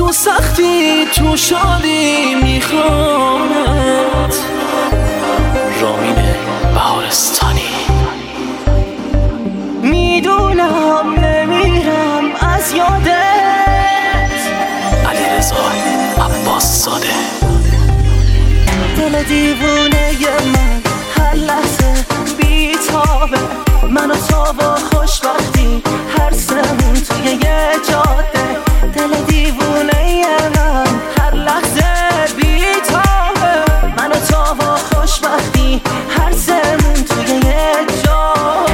تو سختی تو شادی میخوامت. رامین بهارستانی. میدونم نمیرم از یادت. علیرضا عباس زاده. دل دیوونه من هر لحظه بیتابه، من و تو و خوشبختی هر سمون توی یه جاده. دل دیوونه من هر لحظه بیتابه، من و تو و خوشبختی هر سمون توی یه جاده.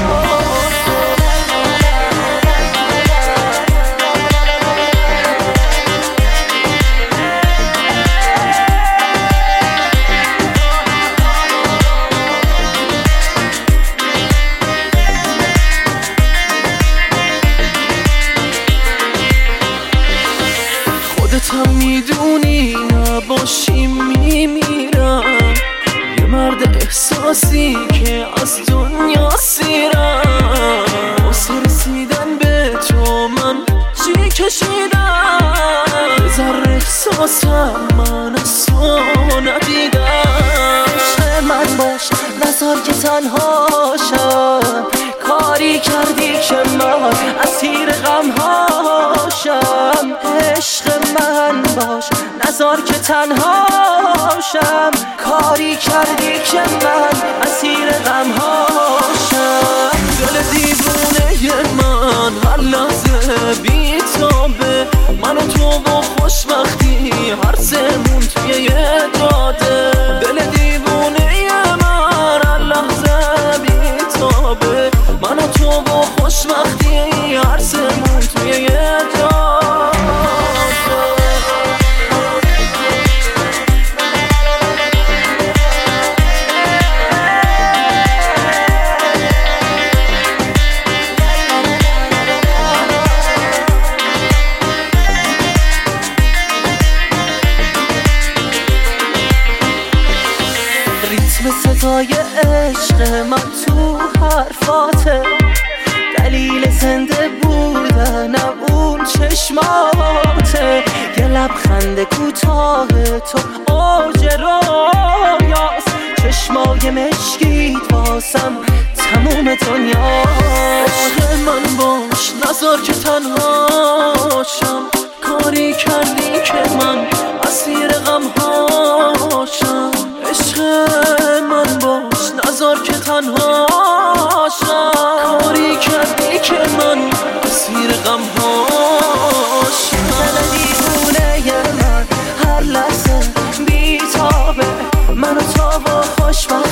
خودت هم میدونی نباشی میمیرم، یه مرد احساسی که از دنیا سیرم. واسه رسیدن به تو من چی کشیدم، ذره احساسم من از تو ندیدم. عشق من باش نذار که تنهاشم، کاری کردی که من اسیر غم هاشم. عشق من باش نذار که تنهاشم، کاری کردی که من اسیر غم هاشم. دل دیوونه من هر لحظه بیتابه، من و تو و خوشبختی هر سمون توی یه جاده. دل دیوونه من هر لحظه بیتابه، من و تو و خوشبختی هر سمون توی یه جاده. ریتم صدای عشق من تو حرفاته، دلیل زنده بودنم اون چشماته. یه لبخند کوتاه تو اوج رویاست، چشمای مشکیت واسم تموم دنیاست. عشق من باش نذار که تنهاشم، کاری کردی که من اسیر غم هاشم. عشق من باش نذار که تنهاشم، کاری کردی که من اسیر غم هاشم. دل دیوونه من هر لحظه بیتابه، من و تو و خوشبختی